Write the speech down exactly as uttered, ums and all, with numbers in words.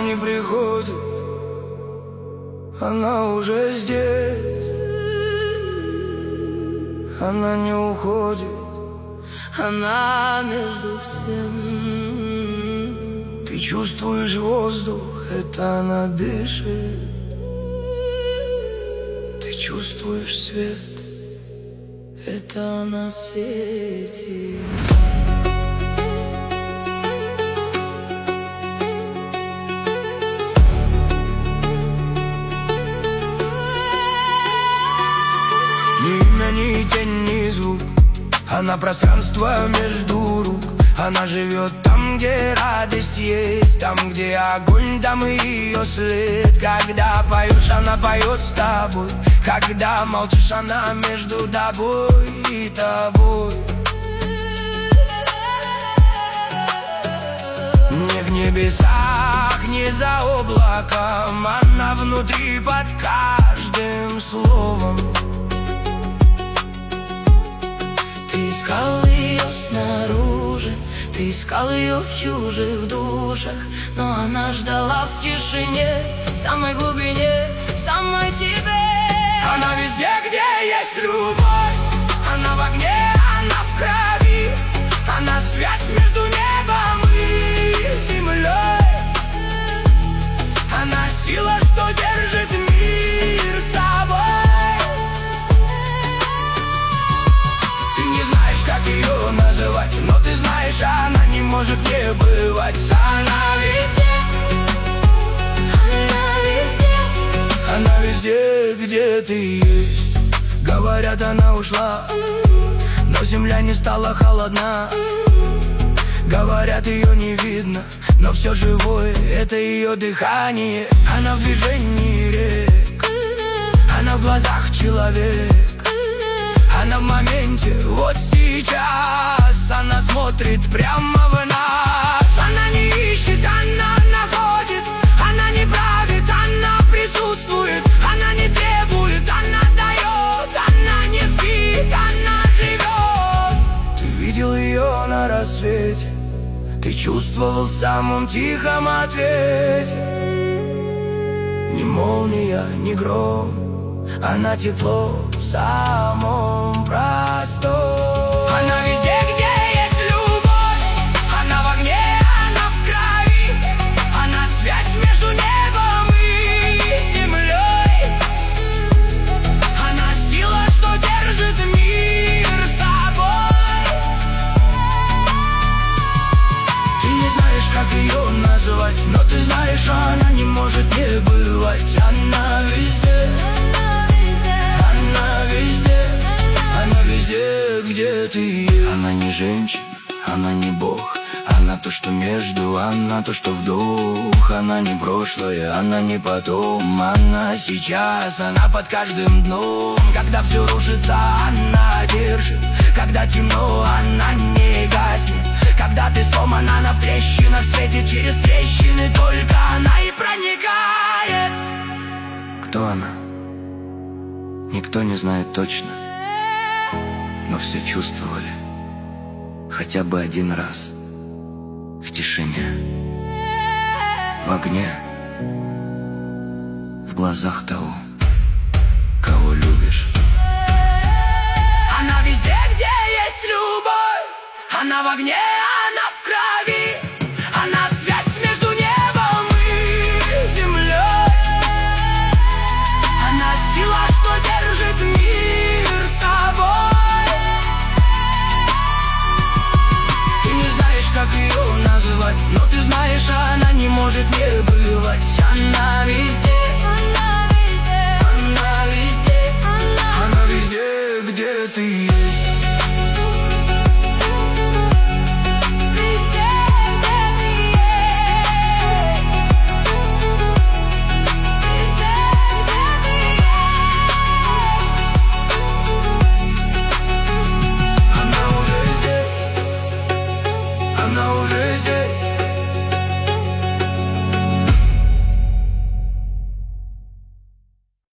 не приходит, она уже здесь. Она не уходит, она между всем. Ты чувствуешь воздух, это она дышит. Ты чувствуешь свет, это она светит. Ни имя, ни тень, ни звук, она пространство между рук. Она живет там, где радость есть, там, где огонь, там и ее след. Когда поешь, она поет с тобой, когда молчишь, она между тобой и тобой. Не в небесах, не за облаком, она внутри под каждым словом. Ты искал ее снаружи, ты искал ее в чужих душах, но она ждала в тишине, в самой глубине, в самой тебе. Она везде, где есть любовь, она в огне, она в крови, она связь между небом и землей. Она сила, что держит мир собой. Ты не знаешь, как ее называть, но ты знаешь, она не может не бывать. Она везде, Она везде, она везде, где ты есть. Говорят, она ушла, но земля не стала холодна. Говорят, ее не видно, но все живое — это ее дыхание. Она в движении рек, она в глазах человек. Она в моменте, вот сейчас. Она смотрит прямо в нас. Она не ищет, она находит. Она не правит, она присутствует. Она не требует, она дает. Она не спит, она живет. Ты видел ее на рассвете, ты чувствовал в самом тихом ответе. Ни молния, ни гром, она тепло в самом простом. Она везде, где есть любовь, она в огне, она в крови. Она связь между небом и землей. Она сила, что держит мир собой. Ты не знаешь, как ее назвать, но ты знаешь, она не может не бывать. Она везде, она везде, она везде, где ты есть. Она не женщина, она не бог, она то, что между, она то, что вдох. Она не прошлое, она не потом, она сейчас, она под каждым дном. Когда все рушится, она держит. Когда темно, она не гаснет. Когда ты сломан, она в трещинах светит. Через трещины только она и проникает. Кто она? Никто не знает точно, но все чувствовали хотя бы один раз. В тишине, в огне, в глазах того, кого любишь. Она везде, где есть любовь. Она в огне, она в крови. Она связь между небом и землей. Она сила, что держит мир собой. Ты не знаешь, как ее называть, но ты знаешь, она не может не бывать. Она везде, она везде, она везде, она, она везде, где ты есть.